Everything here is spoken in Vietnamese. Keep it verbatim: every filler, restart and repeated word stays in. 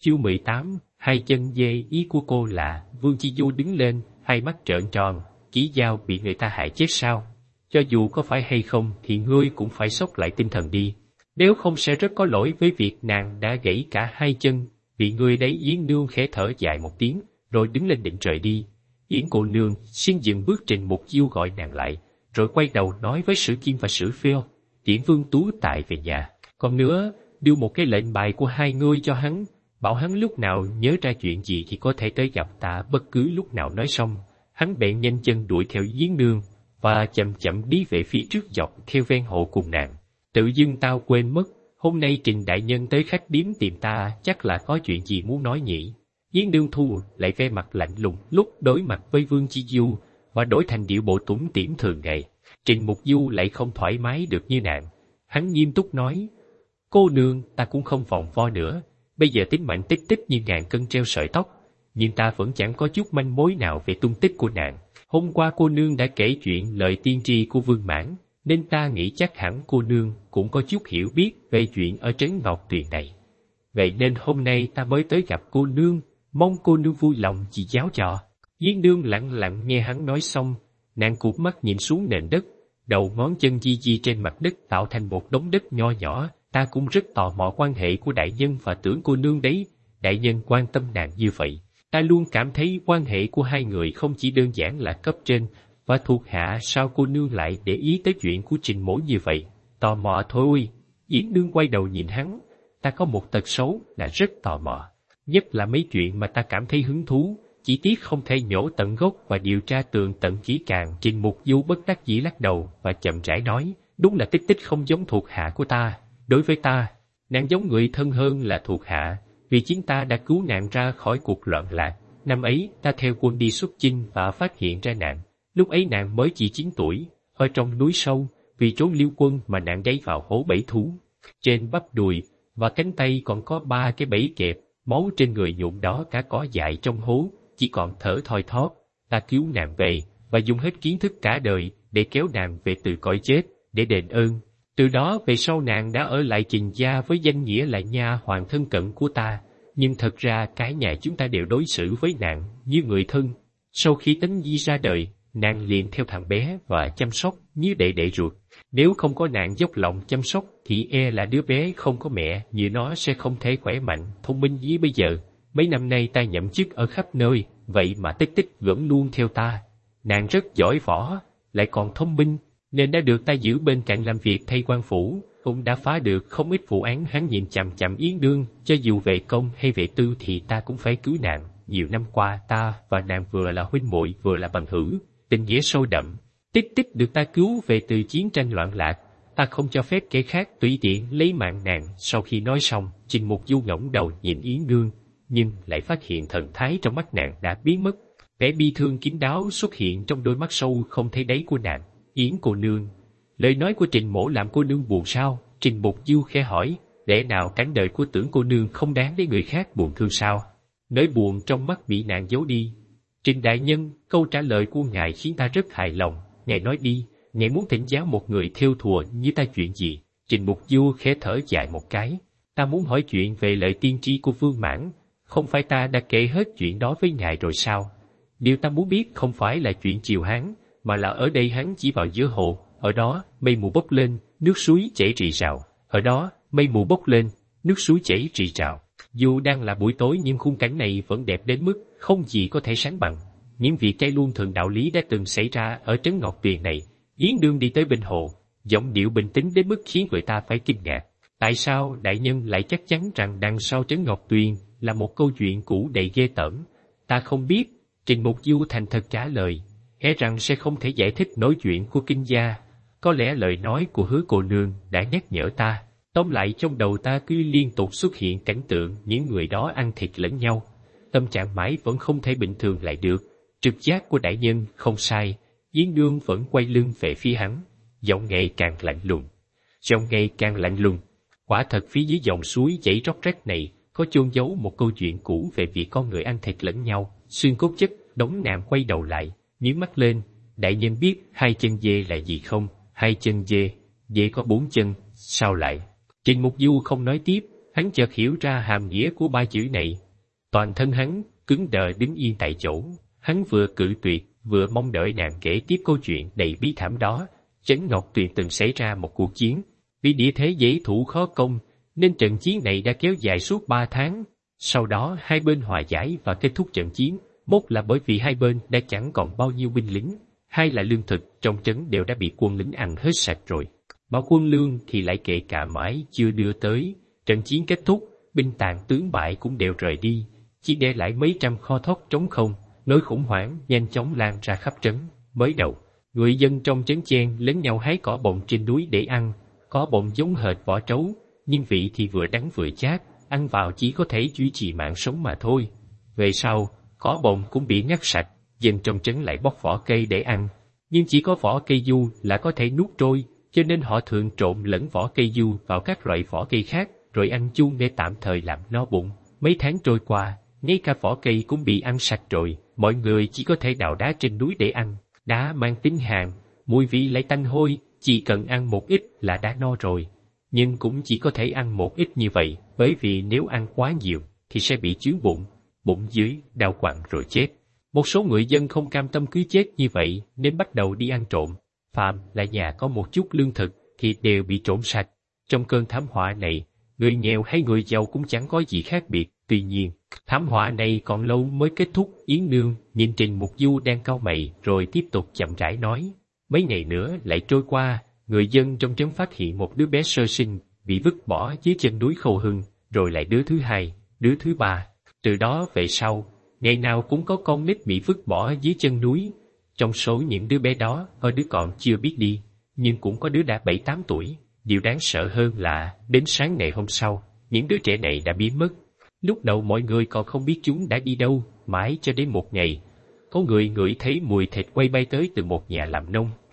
Chương mười tám, hai chân dê. Ý của cô là Vương Chi Du đứng lên, hai mắt trợn tròn, Chí Giao bị người ta hại chết sao? Cho dù có phải hay không thì ngươi cũng phải xốc lại tinh thần đi. Nếu không sẽ rất có lỗi với việc nàng đã gãy cả hai chân. Bị ngươi đấy. Yến Nương khẽ thở dài một tiếng, rồi đứng lên định rời đi. Yến cô nương xin dừng bước. Trình Mục Diêu gọi nàng lại, rồi quay đầu nói với Sử Kim và Sử Phiêu, tiễn Vương Tú Tại về nhà. Còn nữa, đưa một cái lệnh bài của hai ngươi cho hắn, bảo hắn lúc nào nhớ ra chuyện gì thì có thể tới gặp ta bất cứ lúc nào. Nói xong, hắn bèn nhanh chân đuổi theo Yến Nương và chậm chậm đi về phía trước dọc theo ven hồ cùng nàng. Tự dưng tao quên mất, hôm nay Trình đại nhân tới khách điếm tìm ta chắc là có chuyện gì muốn nói nhỉ. Yến Nương thu lại vẻ mặt lạnh lùng lúc đối mặt với Vương Chi Du và đổi thành điệu bộ tủm tỉm thường ngày. Trình Mục Du lại không thoải mái được như nàng. Hắn nghiêm túc nói, cô nương, ta cũng không vòng vo nữa. Bây giờ tính mệnh tích tích như ngàn cân treo sợi tóc, nhưng ta vẫn chẳng có chút manh mối nào về tung tích của nàng. Hôm qua cô nương đã kể chuyện lời tiên tri của Vương Mãn, nên ta nghĩ chắc hẳn cô nương cũng có chút hiểu biết về chuyện ở trấn Ngọc Tuyền này. Vậy nên hôm nay ta mới tới gặp cô nương, mong cô nương vui lòng chỉ giáo cho. Yến Nương lặng lặng nghe hắn nói xong, nàng cụp mắt nhìn xuống nền đất, đầu ngón chân di di trên mặt đất tạo thành một đống đất nho nhỏ. Ta cũng rất tò mò quan hệ của đại nhân và tưởng cô nương đấy. Đại nhân quan tâm nàng như vậy, ta luôn cảm thấy quan hệ của hai người không chỉ đơn giản là cấp trên và thuộc hạ. Sao cô nương lại để ý tới chuyện của Trình mỗ như vậy? Tò mò thôi. Yến Nương quay đầu nhìn hắn. Ta có một tật xấu là rất tò mò, nhất là mấy chuyện mà ta cảm thấy hứng thú, chỉ tiếc không thể nhổ tận gốc và điều tra tường tận kỹ càng. Trình Mục Du bất đắc dĩ lắc đầu và chậm rãi nói, đúng là tích tích không giống thuộc hạ của ta. Đối với ta, nàng giống người thân hơn là thuộc hạ, vì chính ta đã cứu nàng ra khỏi cuộc loạn lạc. Năm ấy ta theo quân đi xuất chinh và phát hiện ra nàng. Lúc ấy nàng mới chỉ chín tuổi, ở trong núi sâu, vì trốn Liêu quân mà nàng gáy vào hố bẫy thú. Trên bắp đùi và cánh tay còn có ba cái bẫy kẹp, máu trên người nhuộm đỏ cả cỏ dại trong hố, chỉ còn thở thoi thóp. Ta cứu nàng về và dùng hết kiến thức cả đời để kéo nàng về từ cõi chết, để đền ơn. Từ đó về sau nàng đã ở lại Trình gia với danh nghĩa là nha hoàn thân cận của ta, nhưng thật ra cái nhà chúng ta đều đối xử với nàng như người thân. Sau khi Tấn Di ra đời, nàng liền theo thằng bé và chăm sóc như đệ đệ ruột. Nếu không có nàng dốc lòng chăm sóc thì e là đứa bé không có mẹ như nó sẽ không thể khỏe mạnh, thông minh như bây giờ. Mấy năm nay ta nhậm chức ở khắp nơi, vậy mà Tích Tích vẫn luôn theo ta. Nàng rất giỏi võ, lại còn thông minh, nên đã được ta giữ bên cạnh làm việc thay quan phủ, cũng đã phá được không ít vụ án. Hắn nhìn chằm chằm Yến Nương, cho dù về công hay về tư thì ta cũng phải cứu nàng. Nhiều năm qua ta và nàng vừa là huynh muội vừa là bằng hữu, tình nghĩa sâu đậm. Tích Tích được ta cứu về từ chiến tranh loạn lạc, ta không cho phép kẻ khác tùy tiện lấy mạng nàng. Sau khi nói xong, Trình Mục Du ngẩng đầu nhìn Yến Nương, nhưng lại phát hiện thần thái trong mắt nàng đã biến mất. Vẻ bi thương kín đáo xuất hiện trong đôi mắt sâu không thấy đáy của nàng. Yến cô nương, lời nói của Trình mỗ làm cô nương buồn sao? Trình Mục Du khẽ hỏi, lẽ nào cánh đời của tưởng cô nương không đáng để người khác buồn thương sao? Nỗi buồn trong mắt bị nàng giấu đi. Trình đại nhân, câu trả lời của ngài khiến ta rất hài lòng. Ngài nói đi, ngài muốn thỉnh giáo một người thêu thùa như ta chuyện gì? Trình Mục Du khẽ thở dài một cái. Ta muốn hỏi chuyện về lời tiên tri của Vương Mãn. Không phải ta đã kể hết chuyện đó với ngài rồi sao? Điều ta muốn biết không phải là chuyện triều Hán, mà là ở đây hắn chỉ vào giữa hồ. Ở đó, mây mù bốc lên, nước suối chảy rì rào. Ở đó, mây mù bốc lên, nước suối chảy rì rào. Dù đang là buổi tối nhưng khung cảnh này vẫn đẹp đến mức không gì có thể sánh bằng. Những việc chay luôn thường đạo lý đã từng xảy ra ở trấn Ngọc Tuyền này. Yến Nương đi tới bên hồ, giọng điệu bình tĩnh đến mức khiến người ta phải kinh ngạc. Tại sao đại nhân lại chắc chắn rằng đằng sau trấn Ngọc Tuyền là một câu chuyện cũ đầy ghê tởm? Ta không biết. Trình Mục Du thành thật trả lời, e rằng sẽ không thể giải thích nổi chuyện của kinh gia. Có lẽ lời nói của Hứa cô nương đã nhắc nhở ta. Tóm lại trong đầu ta cứ liên tục xuất hiện cảnh tượng những người đó ăn thịt lẫn nhau. Tâm trạng mãi vẫn không thể bình thường lại được. Trực giác của đại nhân không sai. Yến Nương vẫn quay lưng về phía hắn, giọng ngày càng lạnh lùng. Giọng ngày càng lạnh lùng. Quả thật phía dưới dòng suối chảy róc rách này có chôn giấu một câu chuyện cũ về việc con người ăn thịt lẫn nhau. Xuyên cốt chất. Đống nàng quay đầu lại, nhướng mắt lên. Đại nhân biết hai chân dê là gì không? Hai chân dê, dê có bốn chân, sao lại? Trình Mục Du không nói tiếp, Hắn chợt hiểu ra hàm nghĩa của ba chữ này. Toàn thân hắn cứng đờ đứng yên tại chỗ. Hắn vừa cự tuyệt, vừa mong đợi nàng kể tiếp câu chuyện đầy bí thảm đó. Trấn Ngọc Tuyền từng xảy ra một cuộc chiến. Vì địa thế dễ thủ khó công, nên trận chiến này đã kéo dài suốt ba tháng. Sau đó hai bên hòa giải và kết thúc trận chiến. Một là bởi vì hai bên đã chẳng còn bao nhiêu binh lính. Hai là lương thực trong trấn đều đã bị quân lính ăn hết sạch rồi. Mà quân lương thì lại kệ cả mãi chưa đưa tới. Trận chiến kết thúc, binh tàn tướng bại cũng đều rời đi, chỉ để lại mấy trăm kho thóc trống không. Nỗi khủng hoảng nhanh chóng lan ra khắp trấn. Mới đầu, người dân trong trấn chen lẫn nhau hái cỏ bọng trên núi để ăn. Cỏ bọng giống hệt vỏ trấu, nhưng vị thì vừa đắng vừa chát, ăn vào chỉ có thể duy trì mạng sống mà thôi. Về sau, cỏ bọng cũng bị ngắt sạch, dân trong trấn lại bóc vỏ cây để ăn. Nhưng chỉ có vỏ cây du là có thể nuốt trôi, cho nên họ thường trộn lẫn vỏ cây du vào các loại vỏ cây khác, rồi ăn chung để tạm thời làm no bụng. Mấy tháng trôi qua, ngay cả vỏ cây cũng bị ăn sạch rồi, mọi người chỉ có thể đào đá trên núi để ăn. Đá mang tính hàn, mùi vị lại tanh hôi, chỉ cần ăn một ít là đã no rồi. Nhưng cũng chỉ có thể ăn một ít như vậy, bởi vì nếu ăn quá nhiều thì sẽ bị chướng bụng, bụng dưới đau quặn rồi chết. Một số người dân không cam tâm cứ chết như vậy nên bắt đầu đi ăn trộm. Phạm là nhà có một chút lương thực thì đều bị trộm sạch. Trong cơn thảm họa này, người nghèo hay người giàu cũng chẳng có gì khác biệt. Tuy nhiên, thảm họa này còn lâu mới kết thúc. Yến Nương nhìn Trình Mục Du đang cau mày rồi tiếp tục chậm rãi nói. Mấy ngày nữa lại trôi qua, người dân trong trấn phát hiện một đứa bé sơ sinh bị vứt bỏ dưới chân núi Khâu Hưng, rồi lại đứa thứ hai, đứa thứ ba. Từ đó về sau, ngày nào cũng có con nít bị vứt bỏ dưới chân núi. Trong số những đứa bé đó, có đứa còn chưa biết đi, nhưng cũng có đứa đã bảy tám tuổi. Điều đáng sợ hơn là, đến sáng ngày hôm sau, những đứa trẻ này đã biến mất. Lúc đầu mọi người còn không biết chúng đã đi đâu, mãi cho đến một ngày. Có người ngửi thấy mùi thịt quay bay tới từ một nhà làm nông.